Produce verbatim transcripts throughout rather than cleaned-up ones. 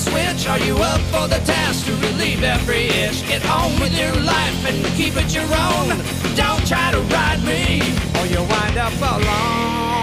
switch. Are you up for the task to relieve every itch? Get on with your life and keep it your own. Don't try to ride me or you'll wind up alone.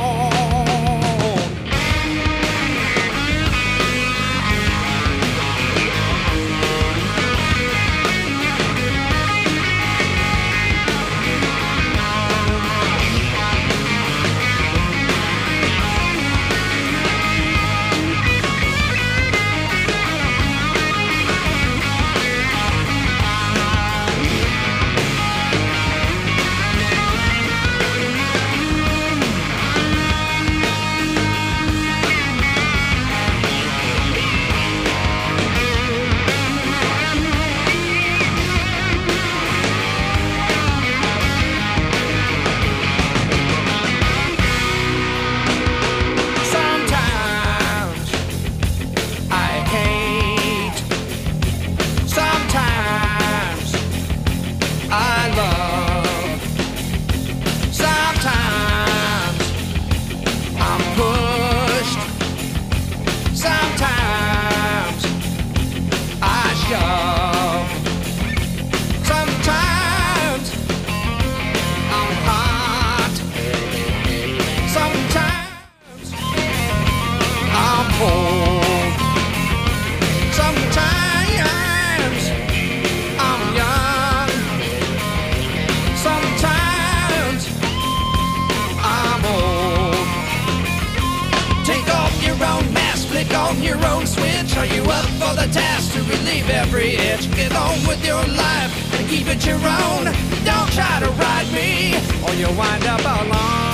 On your own switch. Are you up for the task to relieve every itch? Get on with your life and keep it your own. Don't try to ride me or you'll wind up alone.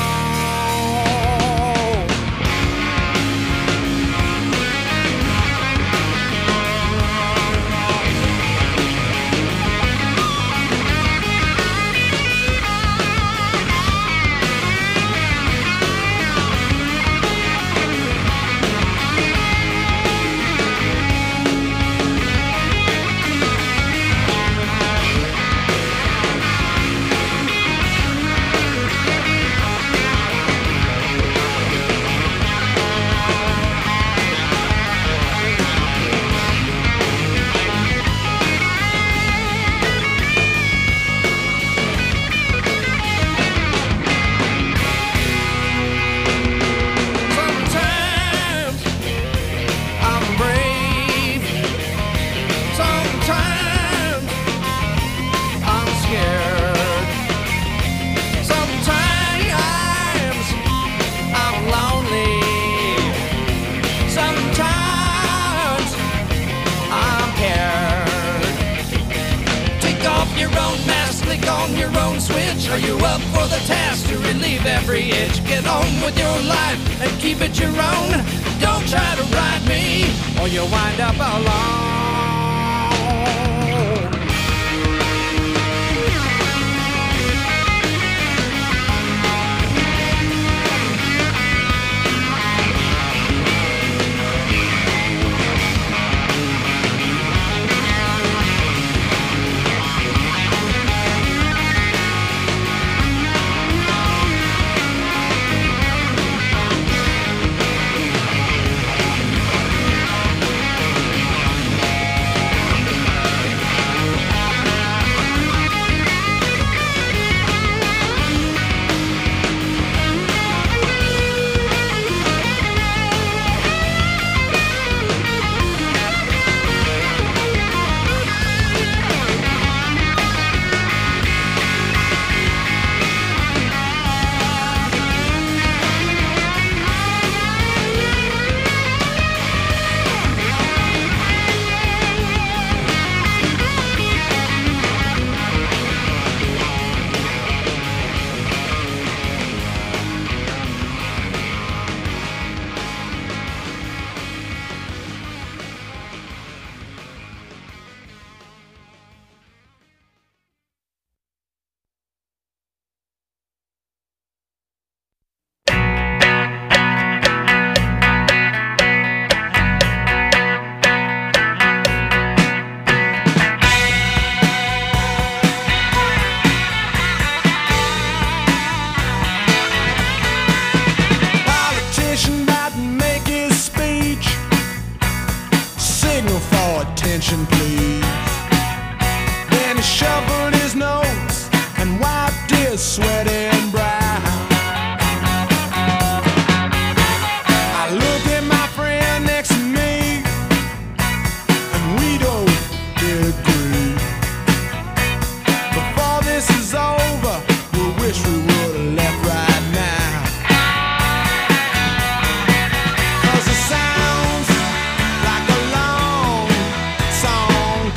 On your own switch. Are you up for the task to relieve every itch? Get on with your life and keep it your own. Don't try to ride me or you'll wind up alone. attention, please. Then he shuffled his nose and wiped his sweating brow. I looked at my friend next to me, and we don't agree. Before this is over, we wish we would have left right now. 'Cause it sounds like a long song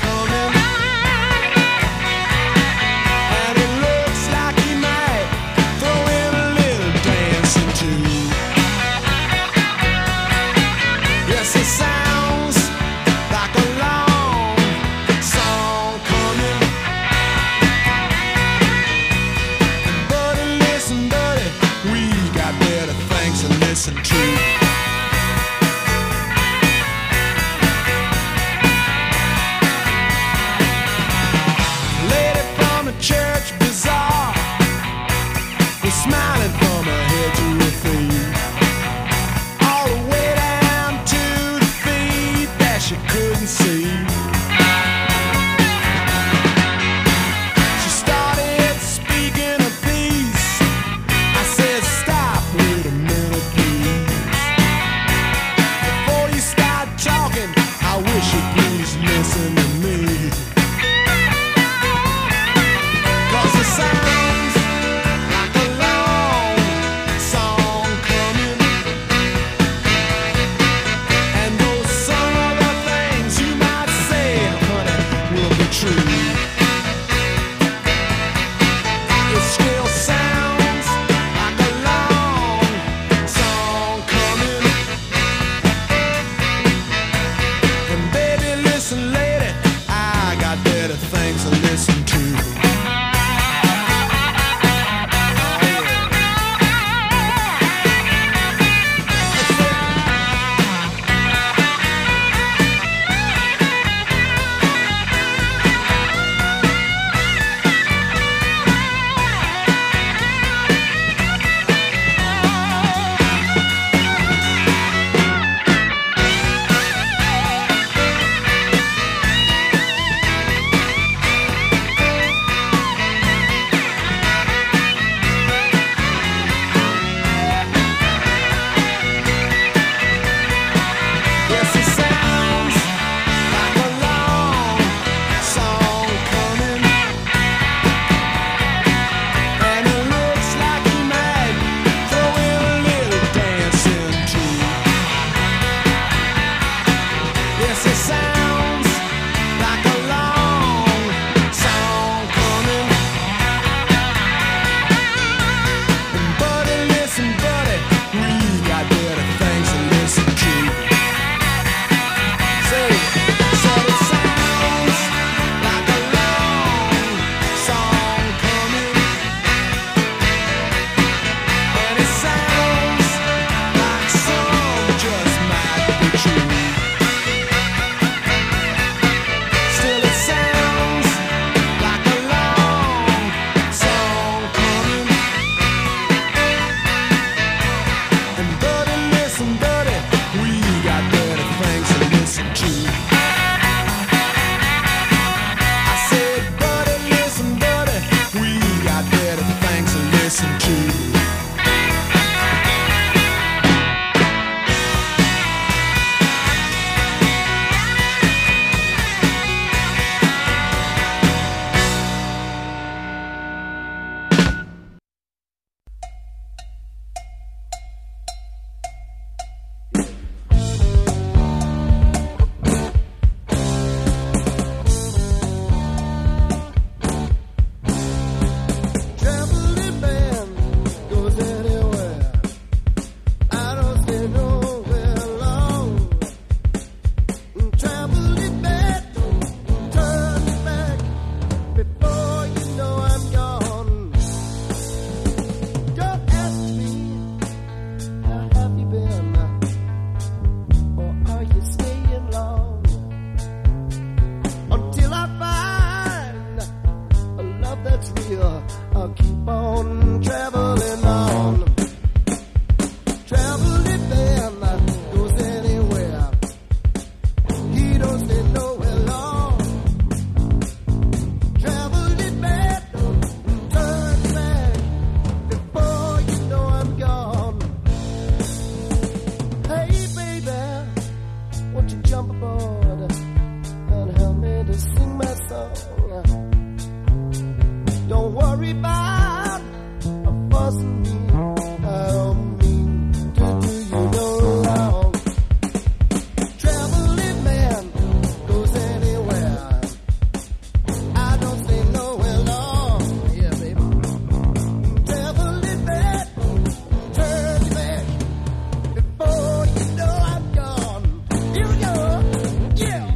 Don't worry about a fussing me. I don't mean to do you no wrong. Traveling man goes anywhere. I don't stay nowhere long. Yeah, baby. Traveling man, turn back before you know I'm gone. Here we go. Yeah.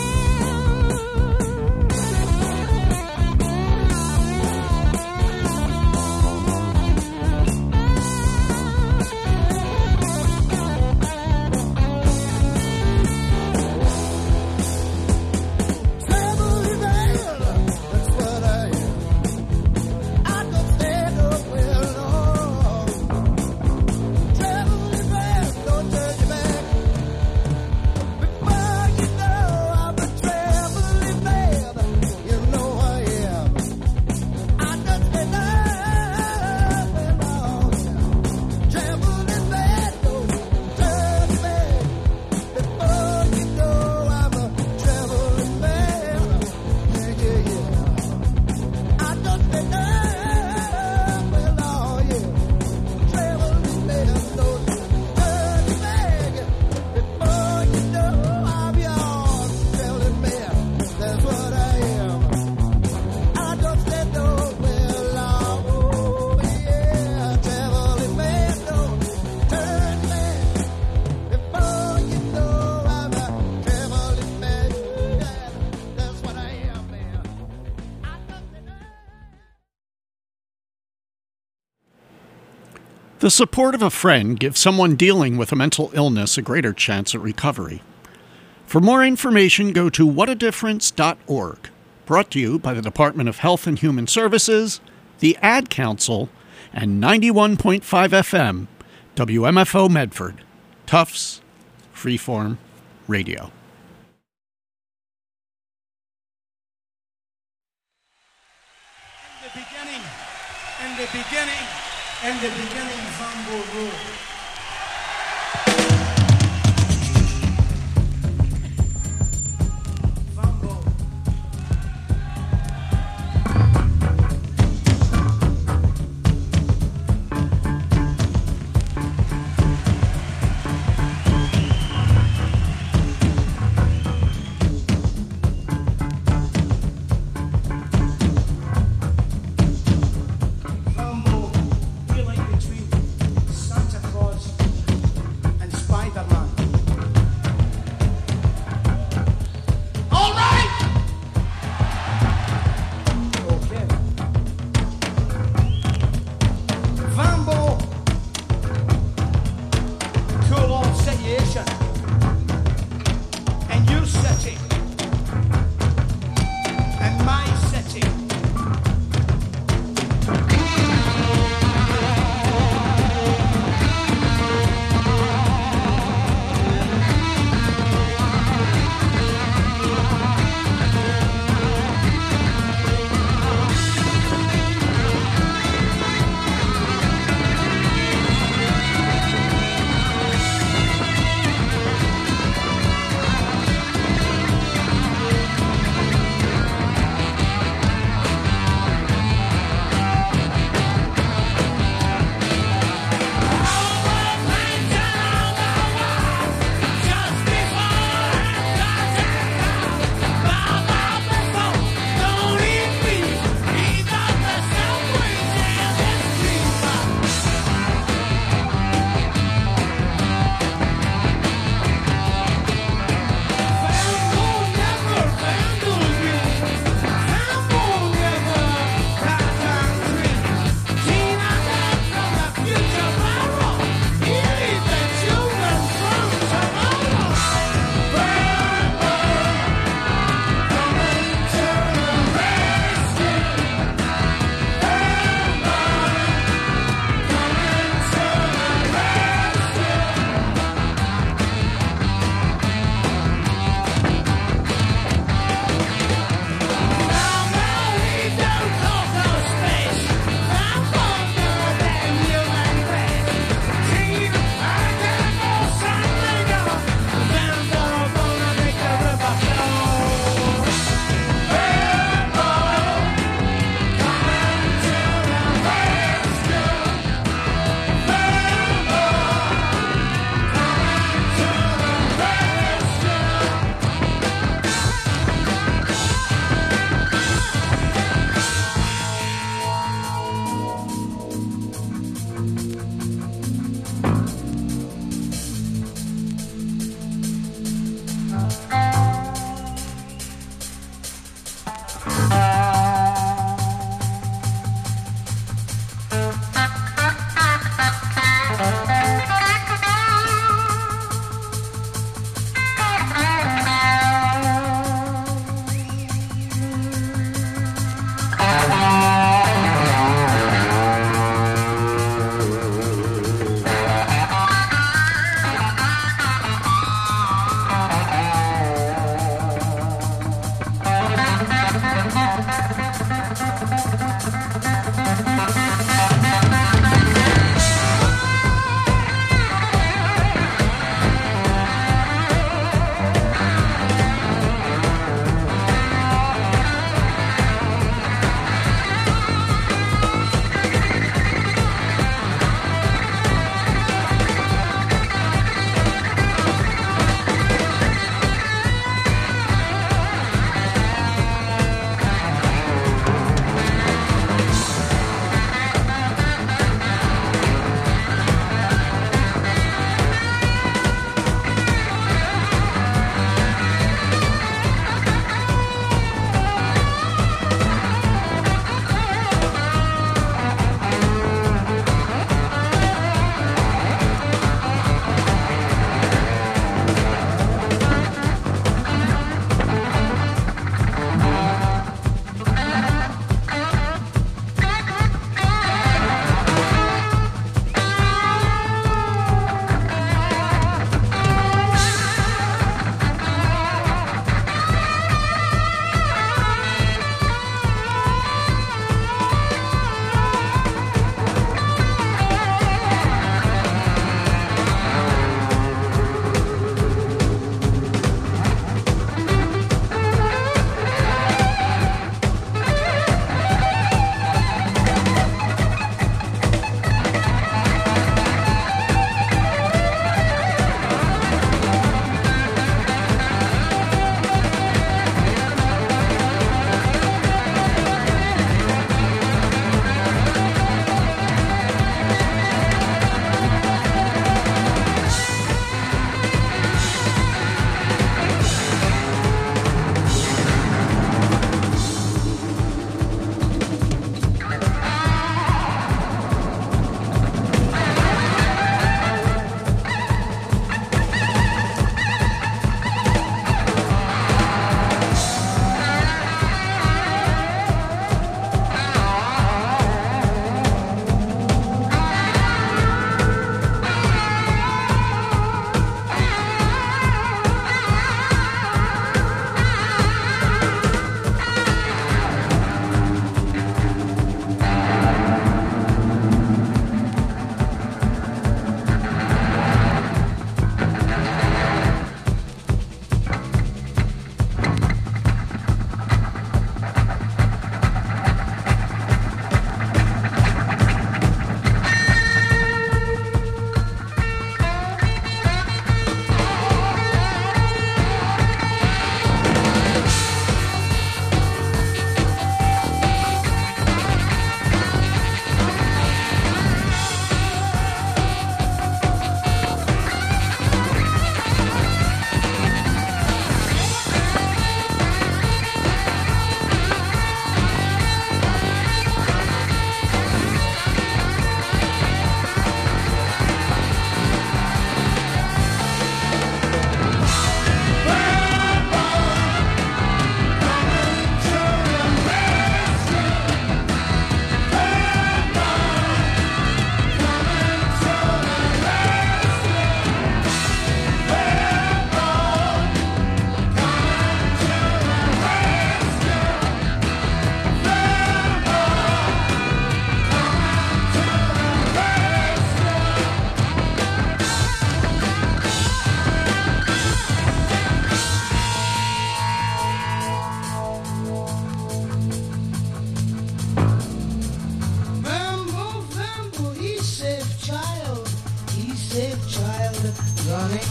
The support of a friend gives someone dealing with a mental illness a greater chance at recovery. For more information, go to what a difference dot org. Brought to you by the Department of Health and Human Services, the Ad Council, and ninety-one point five F M, W M F O Medford, Tufts Freeform Radio. In the beginning, in the beginning, in the beginning, Zambo ruled. Feeling between Santa Claus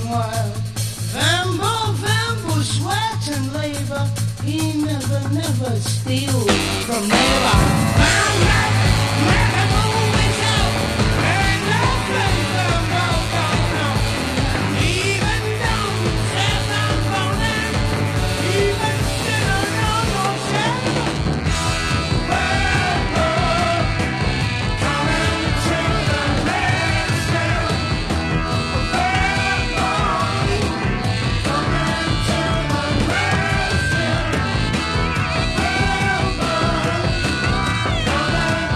while. Vambo, Vambo, sweat and labor. He never, never steals from neighbor. Vambo, never moving out. Ain't no place Vambo don't know. Even though there's no phone, even still no no check. Vambo, coming to the land still. Vambo, coming to the land still. Vambo, coming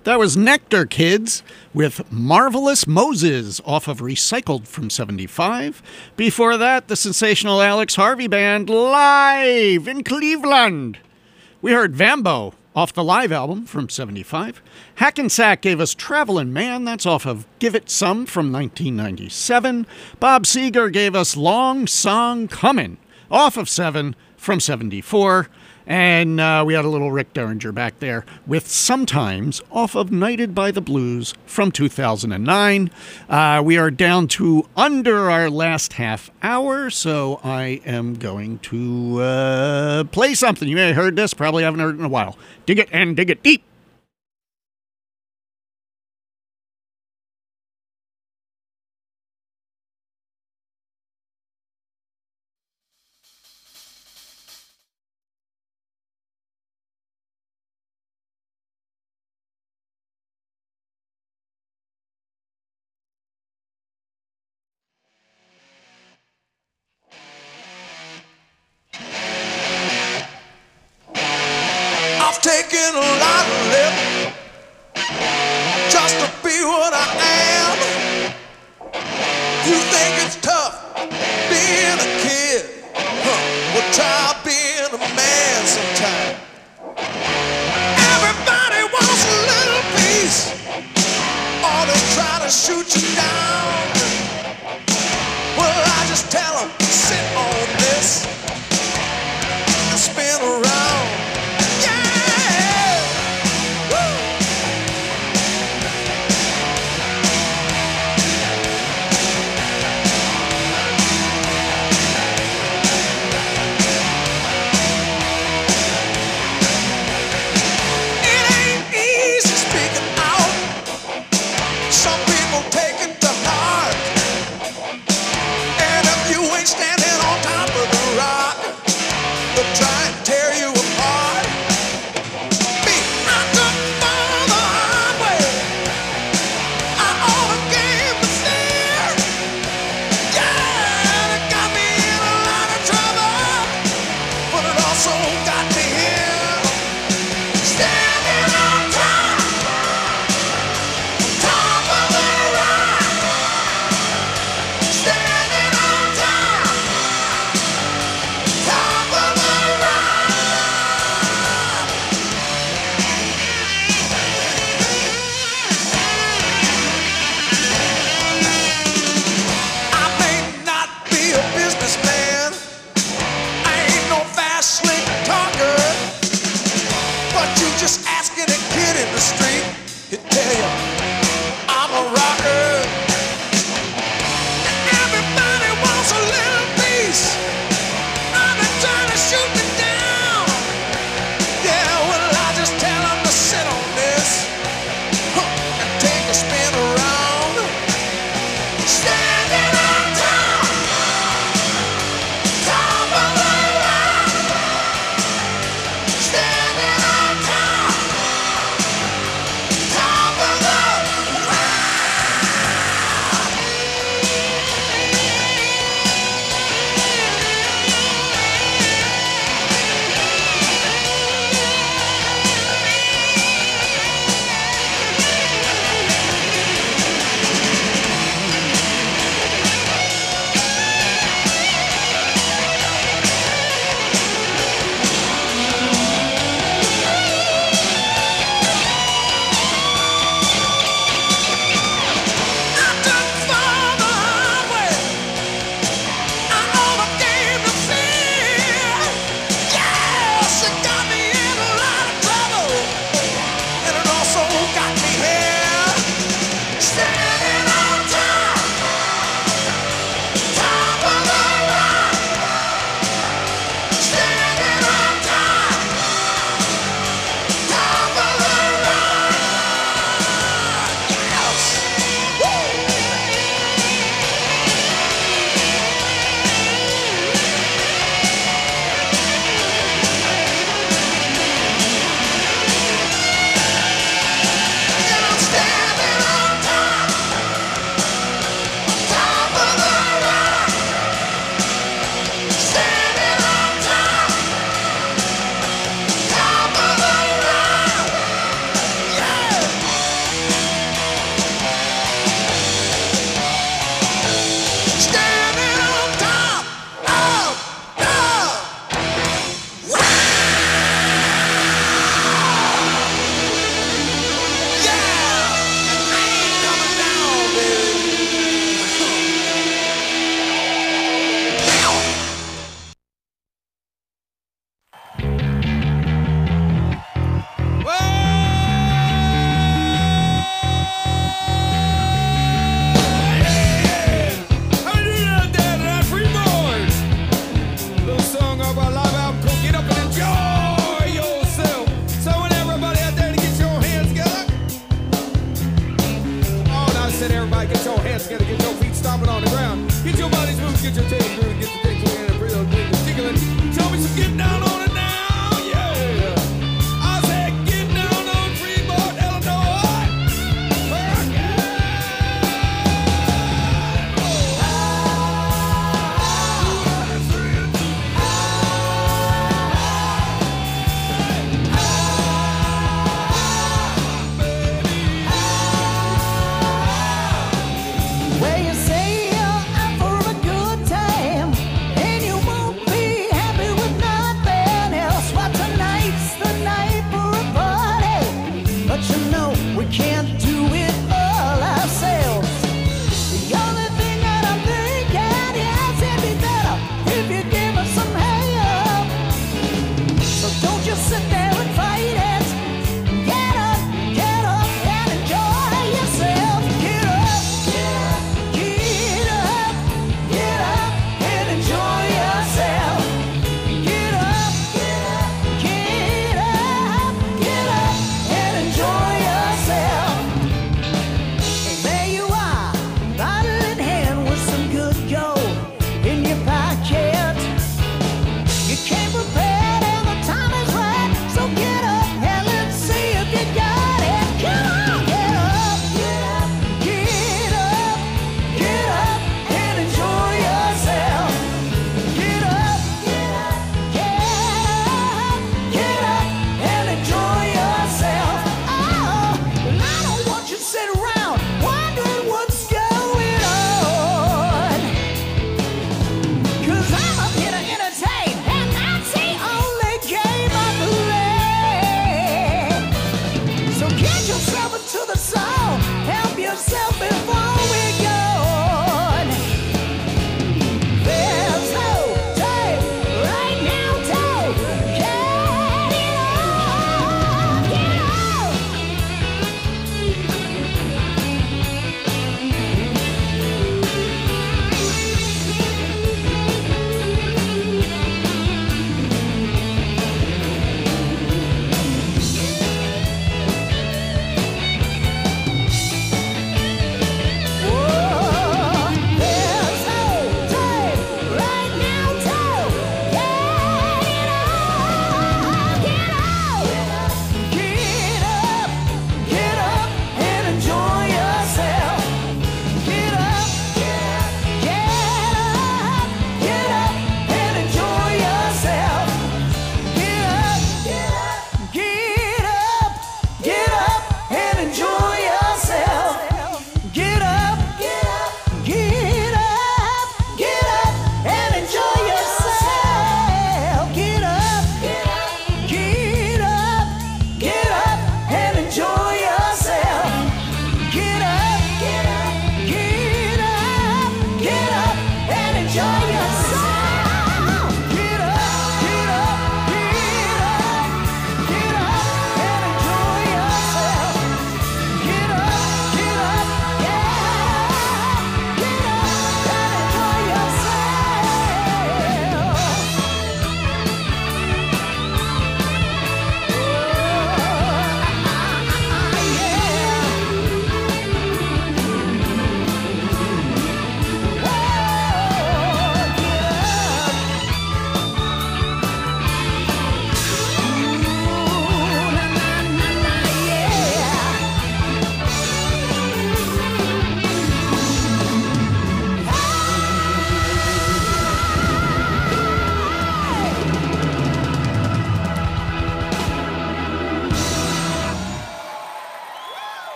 That was Nectar Kids with Marvelous Moses off of Recycled from seventy-five. Before that, the sensational Alex Harvey Band live in Cleveland. We heard Vambo off the live album from seventy-five. Hackensack gave us Travelin' Man, that's off of Give It Some from nineteen ninety-seven. Bob Seger gave us Long Song Comin' off of Seven from seventy-four. And uh, we had a little Rick Derringer back there with Sometimes off of Knighted by the Blues from two thousand nine. Uh, we are down to under our last half hour, so I am going to uh, play something. You may have heard this, probably haven't heard it in a while. Dig it and dig it deep. I've taken a lot of lip just to be what I am. You think it's tough being a kid? Huh. Well, try being a man sometime. Everybody wants a little piece, or they try to shoot you down. Well, I just tell them, sit on this and spin around. Some people take it to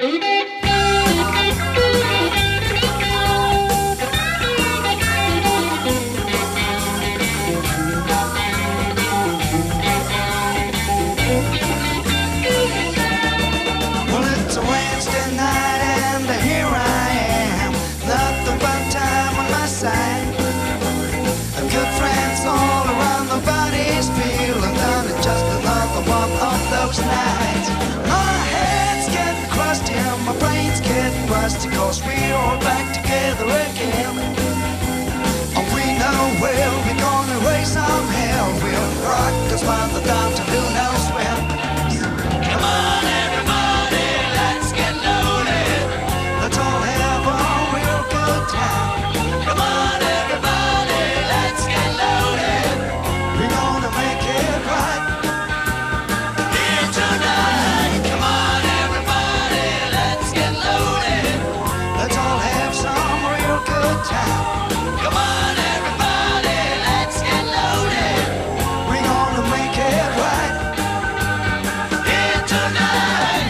Well, it's a Wednesday night and here I am, nothing but time on my side. Good friends all around, the body's feeling down. It's just another one of those nights. My head's getting crusty and my brain's getting rusty, cause we're all back together again. And we know well we're gonna raise some hell. We'll rock us by the down to who knows when. Come on everybody, let's get loaded. Let's all have a real good time. Come on everybody, let's get loaded. We're gonna make it right here tonight. Come on everybody, let's get loaded. Let's all have some real good time. Come on everybody, let's get loaded. We're gonna make it right here tonight.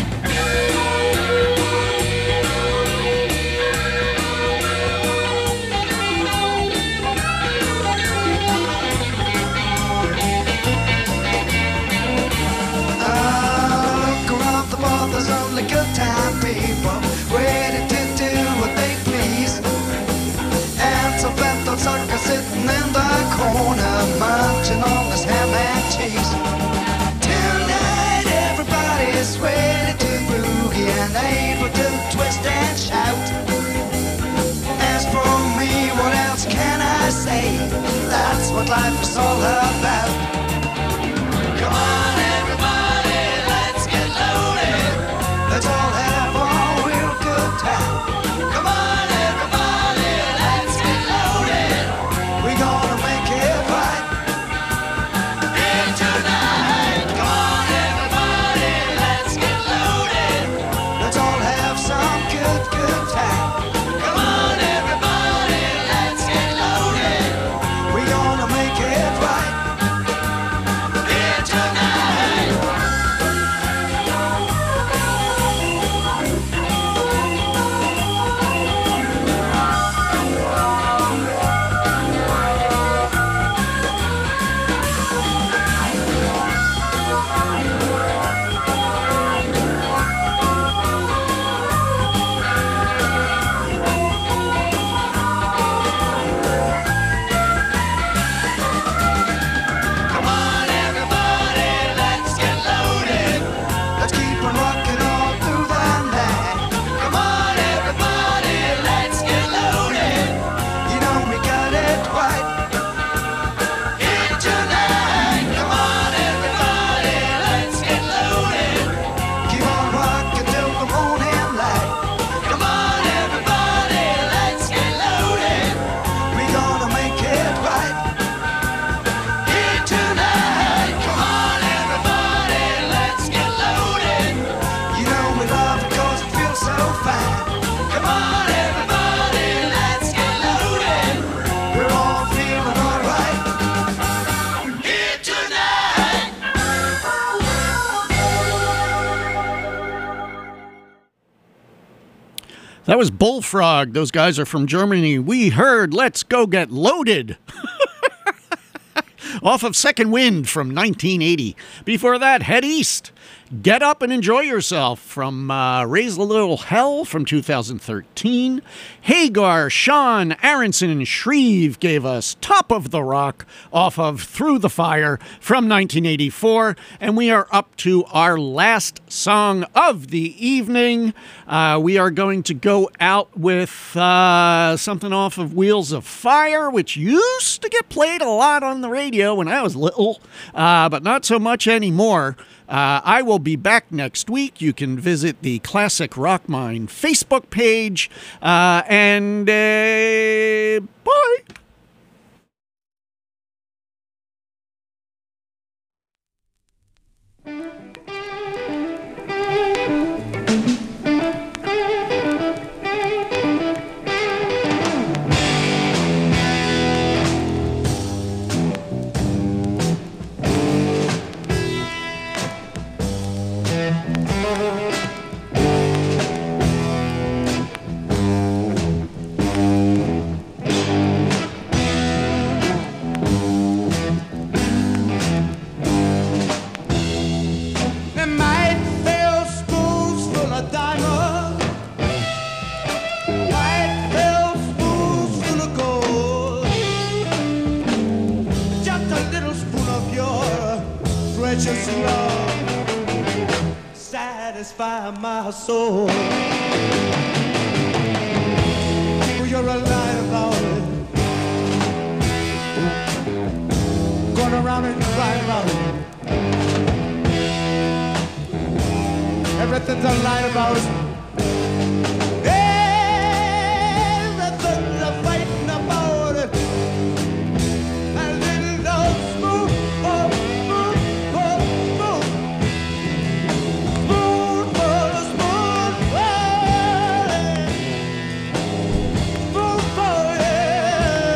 Uh, look around the bar, there's only good time people, ready to do what they please. And some fat old sucker sitting in the corner, munching on his ham and cheese. Tonight everybody's ready to boogie and able to twist and shout. As for me, what else can I say? That's what life is all about. Come on everybody, let's get loaded. Let's all have a real good time. Come on everybody, let's get loaded. We're gonna make it right here tonight. Come on everybody, let's get loaded. Let's all have some good, good time. Come on everybody, let's get loaded. We're gonna make it right here tonight. Come on everybody, let's get loaded. Let's keep on rocking all through the night. Come on everybody, let's get loaded. You know we got it right here tonight. Come on everybody, let's get loaded. Keep on rocking till the morning light. Come on everybody, let's get loaded. We gonna make it right here tonight. Come on everybody, let's get loaded. You know we love it cause it feels so fine. Come on everybody, let's get loaded. We're all feeling alright here tonight. That was Bullfrog. Those guys are from Germany. We heard Let's Go Get Loaded off of Second Wind from nineteen eighty. Before that, Head East. Get Up and Enjoy Yourself from uh, Raise a Little Hell from two thousand thirteen. Hagar, Sean, Aronson, and Shreve gave us Top of the Rock off of Through the Fire from nineteen eighty-four. And we are up to our last song of the evening. Uh, we are going to go out with uh, something off of Wheels of Fire, which used to get played a lot on the radio when I was little, uh, but not so much anymore. Uh, I will be back next week. You can visit the Classic Rock Mine Facebook page. Uh, and uh, bye. satisfy my soul. Oh, you're a lie about it. Going around and crying about it. Everything's a lie about it. Everything's a fighting about it. And little dog smooth, oh, smooth, oh, smooth. Smooth, oh, smooth, oh, yeah. Smooth, oh, yeah.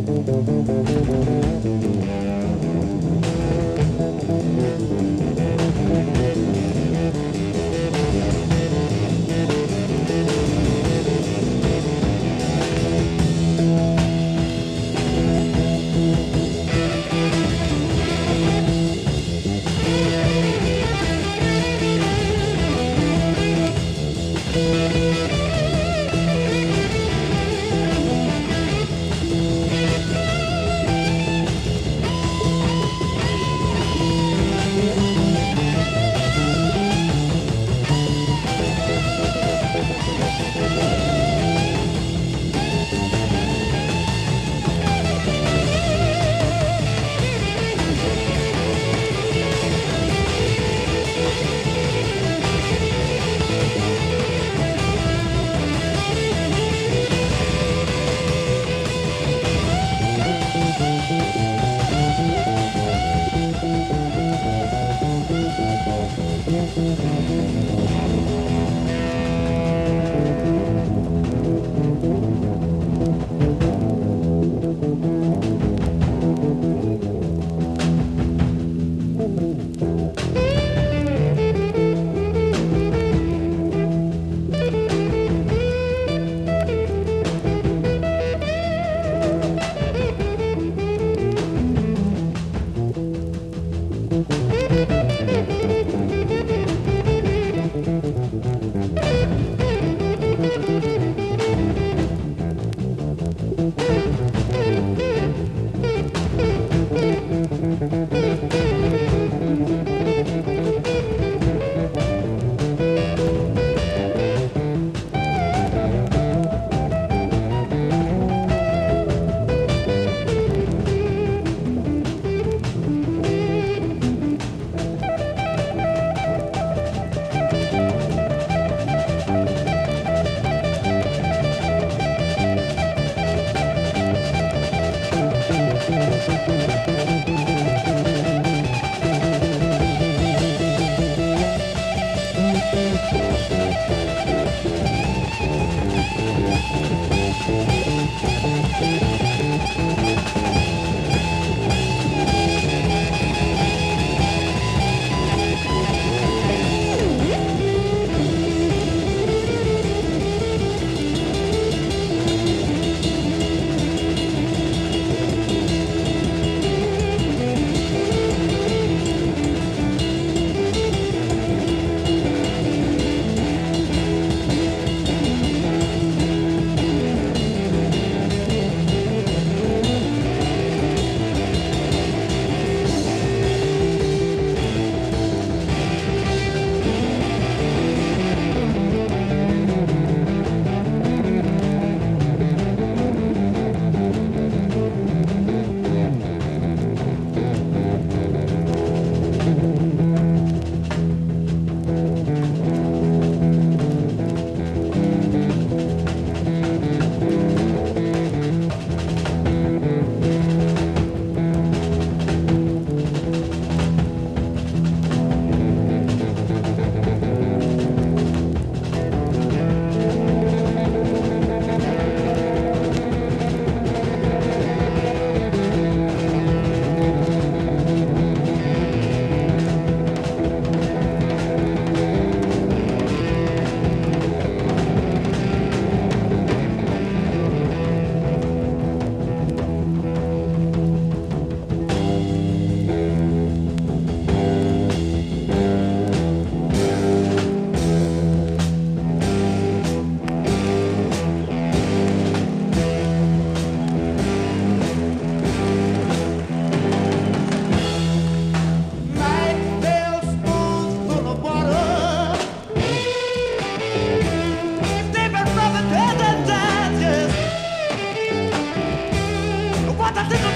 What does it